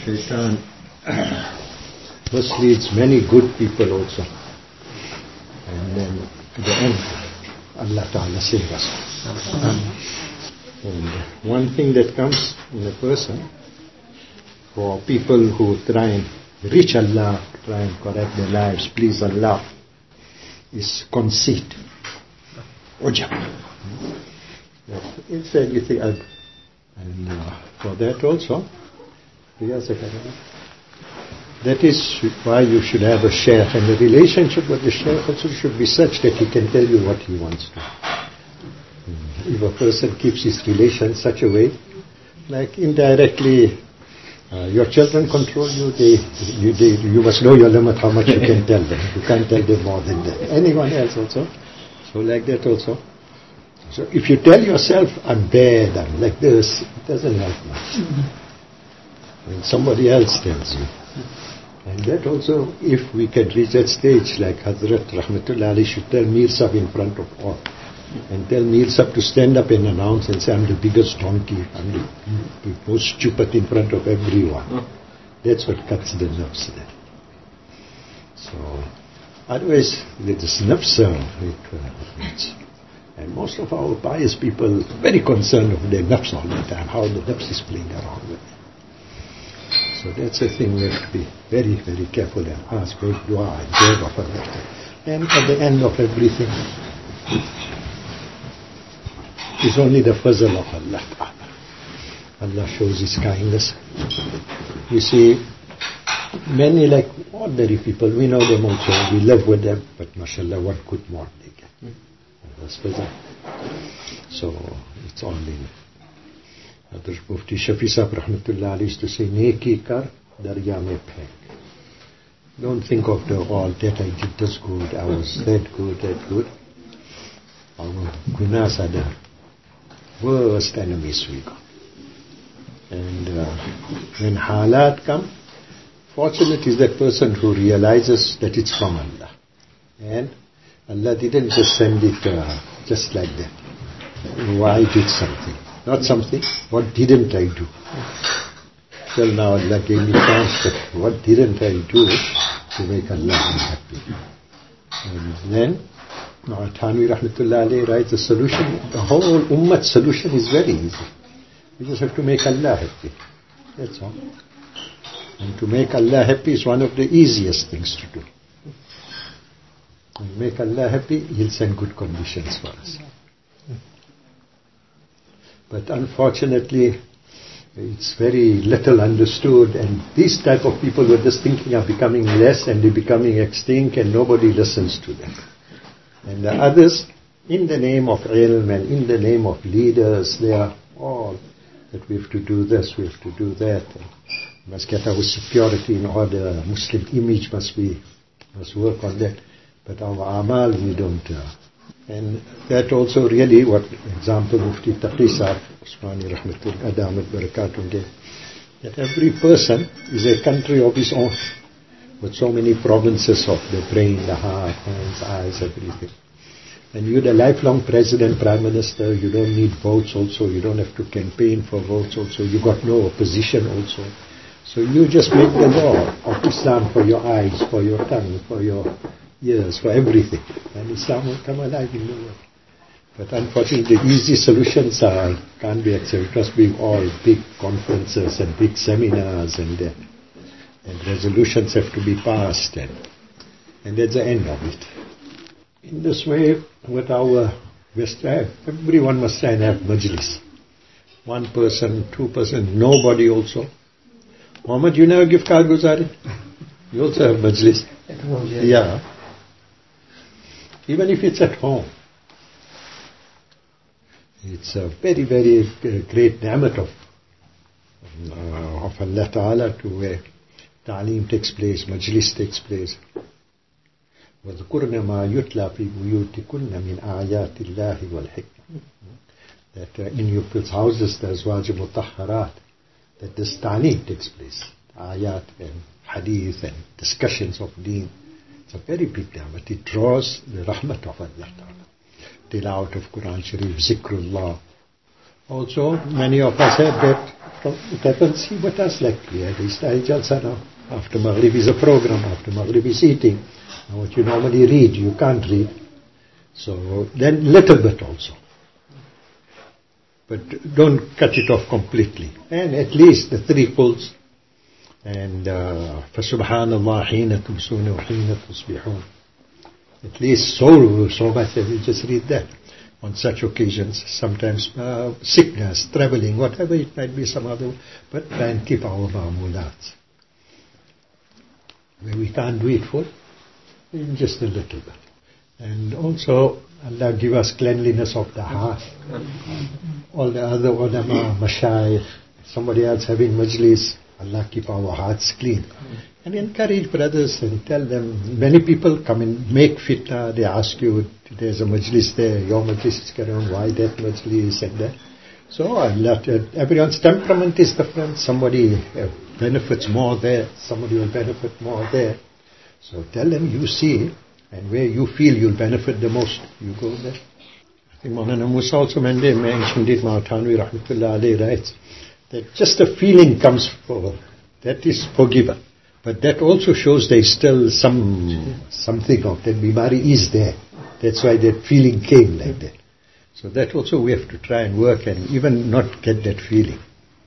Shaitan misleads many good people also. And then at the end, Allah Ta'ala save us. And one thing that comes in a person, for people who try and reach Allah, try and correct their lives, please Allah, is conceit. Ujab. Inside you think, and for that also, that is why you should have a sheikh, and the relationship with the sheikh also should be such that he can tell you what he wants to. If a person keeps his relation such a way, like indirectly, your children control you, you must know your limit, how much you can tell them. You can't tell them more than that. Anyone else also. So like that also. So if you tell yourself, I'm bad, I'm like this, it doesn't help much. When somebody else tells you. And that also, if we can reach that stage, like Hazrat Rahmatullah Ali should tell Mir Sahib in front of all. And tell Mir Sahib to stand up and announce and say, I'm the biggest donkey, I'm the most stupid in front of everyone. That's what cuts the nerves there. So, otherwise, this nafs, and most of our pious people very concerned of their nafs all the time, how the nafs is playing around with them. So that's a thing we have to be very, very careful and ask for dua and beg of Allah. And at the end of everything, it's only the fazl of Allah Ta'ala. Allah shows His kindness. You see, many like ordinary people, we know them also, we live with them, but mashallah, what good more they get. Allah's fazl. So, it's all in. Hadrat Mufti Shafi Sahib Rahmatullah Ali used to say, Neki kar, darya mein phek. Don't think of all that I did this good, I was that good. Our gunas are the worst enemies we got. And when halat come, fortunate is that person who realizes that it's from Allah. And Allah didn't just send it just like that. Why did something? Not something, what didn't I do? Till now Allah gave me chance, but what didn't I do to make Allah unhappy? And then, Thanvi Rahmatullah Alayhi writes a solution. The whole ummah solution is very easy. You just have to make Allah happy. That's all. And to make Allah happy is one of the easiest things to do. And make Allah happy, He'll send good conditions for us. But unfortunately, it's very little understood, and these type of people who are just thinking are becoming less and they're becoming extinct and nobody listens to them. And the others, in the name of ilm and in the name of leaders, they are all that we have to do this, we have to do that. We must get our security in order, Muslim image must work on that. But our amal we don't. And that also really, what example Mufti Taqi Sahib, Usmani Rahmatullah Adamat Barakatuh gave, that every person is a country of his own, with so many provinces of the brain, the heart, hands, eyes, everything. And you're the lifelong president, prime minister, you don't need votes also, you don't have to campaign for votes also, you got no opposition also. So you just make the law of Islam for your eyes, for your tongue, for your ears, for everything. And Islam will come alive in the world. But unfortunately, the easy solutions can't be accepted. It must be all big conferences and big seminars and resolutions have to be passed and that's the end of it. In this way, with our everyone must try and have majlis. One person, two person, nobody also. Muhammad, you never give Karguzari? You also have majlis. At home, yeah. Even if it's at home. It's a very, very great ni'mat of Allah Ta'ala to where ta'aleem takes place, majlis takes place. وَذْكُرْنَ مَا يُتْلَى فِي بُيُوتِكُنَّ مِنْ آيَاتِ اللَّهِ وَالْحِكْمَةِ. That in your houses there's wajib mutahharat, that this ta'aleem takes place, ayat and hadith and discussions of deen. It's a very big ni'mat. It draws the rahmat of Allah Ta'ala. Tilawat of Quran Sharif, zikrullah, Also, many of us have that. It happens, see what else like we had Islai Jalsa now. After Maghrib is a program, after Maghrib is eating. Now what you normally read, you can't read. So then little bit also. But don't cut it off completely. And at least the three quls. And فَسُبْحَانَ اللَّهِ حِينَ تُمْسُونَ وَحِينَ تُصْبِحُونَ. At least so much that we just read that. On such occasions, sometimes sickness, traveling, whatever it might be, some other, but try and keep our ma'amulats. Where we can't do it full, just a little bit. And also, Allah give us cleanliness of the heart. All the other ulama, mashayikh, somebody else having majlis, Allah keep our hearts clean. And encourage brothers and tell them, many people come and make fitna, they ask you, there's a majlis there, your majlis is carrying on, why that majlis and that. So Allah, everyone's temperament is different, somebody benefits more there, somebody will benefit more there. So tell them, you see, and where you feel you'll benefit the most, you go there. I think Maulana Musa also mentioned it, Ma'athanwi Rahmatullah alayhi writes, that just a feeling comes forward, that is forgiven. But that also shows there is still something of that bimari is there. That's why that feeling came like that. So that also we have to try and work and even not get that feeling.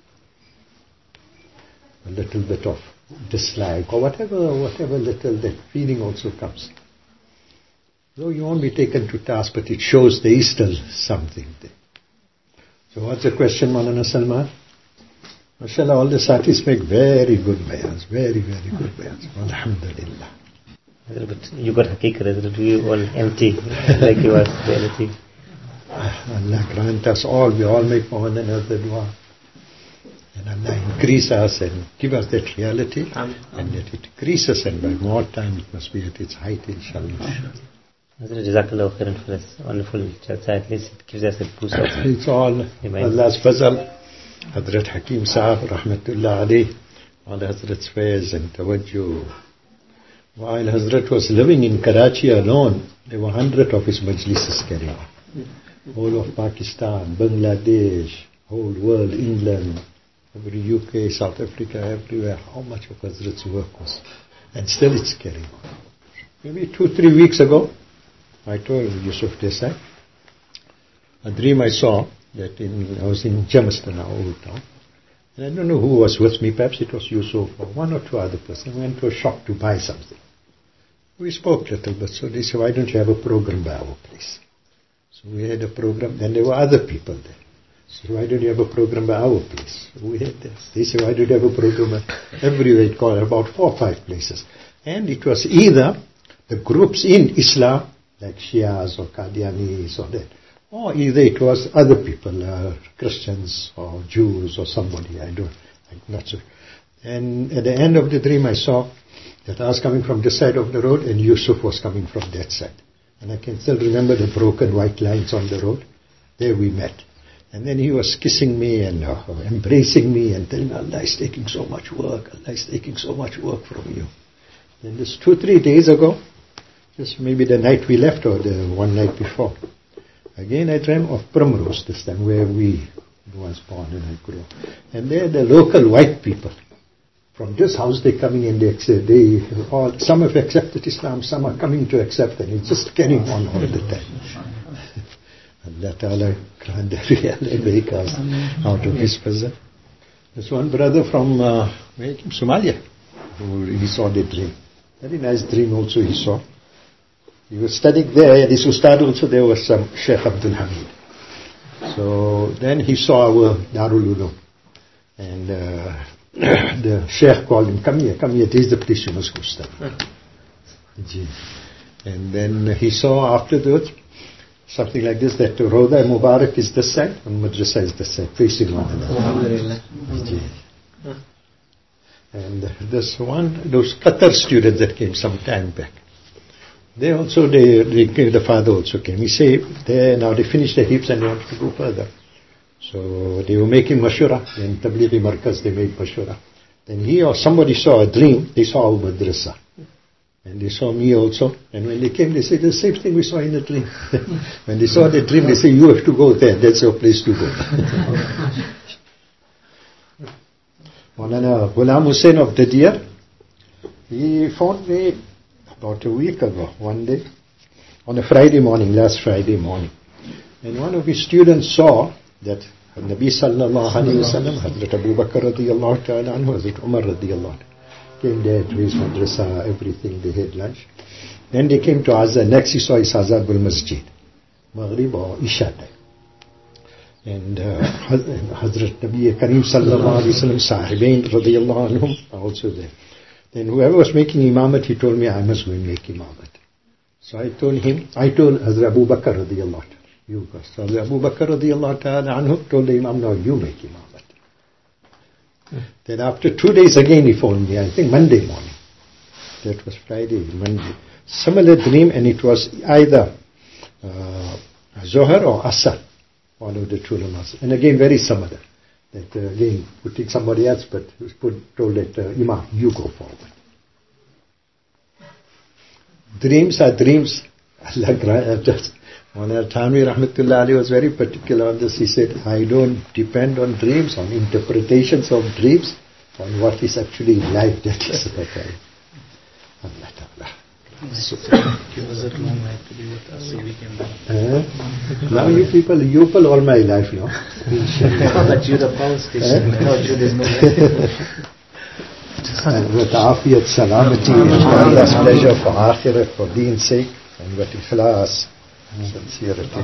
A little bit of dislike or whatever little that feeling also comes. Though you won't be taken to task, but it shows there is still something there. So what's the question, Maulana Salman? MashaAllah, all the satis make very good bayans, very, very good bayans. Alhamdulillah. But you got haqiqat, we all empty, like you are reality. Allah grant us all, we all make one another dua. And Allah increase us and give us that reality, and that it increases, and by more time it must be at its height, inshallah. Jazakallah khairan for this wonderful chat. At least it gives us a boost. It's all Allah's fazal. Hazrat Hakim Sahab, Rahmatullah alayh, all Hazrat's fairs and tawajjuh. While Hazrat was living in Karachi alone, there were 100 of his majlises carrying on. Whole of Pakistan, Bangladesh, whole world, England, every UK, South Africa, everywhere. How much of Hazrat's work was. And still it's carrying on. Maybe 2-3 weeks ago, I told Yusuf Desai, a dream I saw, that I was in Jamestown, our old town. And I don't know who was with me, perhaps it was Yusuf or one or two other persons. We went to a shop to buy something. We spoke a little bit, so they said, why don't you have a program by our place? So we had a program, and there were other people there. So why don't you have a program by our place? So we had this. They said, why don't you have a program everywhere? It called about 4 or 5 places. And it was either the groups in Islam, like Shias or Qadianis or that, or either it was other people, Christians or Jews or somebody, I'm not sure. And at the end of the dream I saw that I was coming from this side of the road and Yusuf was coming from that side. And I can still remember the broken white lines on the road. There we met. And then he was kissing me and embracing me and telling me, Allah is taking so much work, Allah is taking so much work from you. Then this 2-3 days ago, just maybe the night we left or the one night before, again I dreamt of Primrose this time, where we was born and I grew up. And they're the local white people. From this house they're coming in, some have accepted Islam, some are coming to accept, and it's just carrying on all the time. Allah Ta'ala grant the real make us out of his presence. There's one brother from Somalia who he saw the dream. Very nice dream also he saw. He was studying there, and his ustad also there was some Sheikh Abdul Hamid. So then he saw our Darul Ulum. And the Sheikh called him, come here, this is the place you must go study. And then he saw afterwards something like this, that Roda Mubarak is this side, and Madrasa is this side, facing one another. And those Qatar students that came some time back, they the father also came. He said, now they finished their hips and they wanted to go further. So they were making mashura. In Tablighi Markaz they made mashura. Then he or somebody saw a dream, they saw our madrasa. And they saw me also. And when they came, they said, the same thing we saw in the dream. When they saw the dream, they said, you have to go there. That's your place to go. Maulana Ghulam Hussain of Didier, he phoned me about a week ago, one day, on a Friday morning, last Friday morning. And one of his students saw that Nabi sallallahu alayhi wa sallam, Hazrat Abu Bakr radiyallahu ta'ala anhu, Hazrat Umar radiyallahu anhu, came there to his madrasa, everything, they had lunch. Then they came to Azan. Next he saw his Azabul Masjid, Maghrib or Isha time. And Hazrat Nabi Kareem sallallahu alayhi wa sallam, Sahibain radiyallahu anhum are also there. Then whoever was making imamat, he told me I must go and make imamat. So I told Hazrat Abu Bakr radiyallahu ta'ala, you go. So Hazrat Abu Bakr radiyallahu ta'ala anhu told the imam, no, you make imamat. Then after 2 days again he phoned me, I think Monday morning. That was Friday, Monday. Similar dream, and it was either Zohar or Asr, one of the two ulamas. And again very similar. That again putting somebody else, but told that Imam, you go forward. Dreams are dreams. Allah just. Mawlana Thanvi Rahmatullah Ali was very particular on this. He said, I don't depend on dreams, on interpretations of dreams, on what is actually life. That is what I... Allah Ta'ala. Give us a long life to be with us so we can... Now you people all my life now. But you're the power station. Without you there's no life. And with afiyat, salamati, Allah's pleasure for akhirat, for deen's sake, and with ikhlas, sincerity.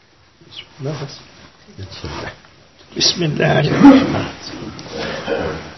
Bismillah.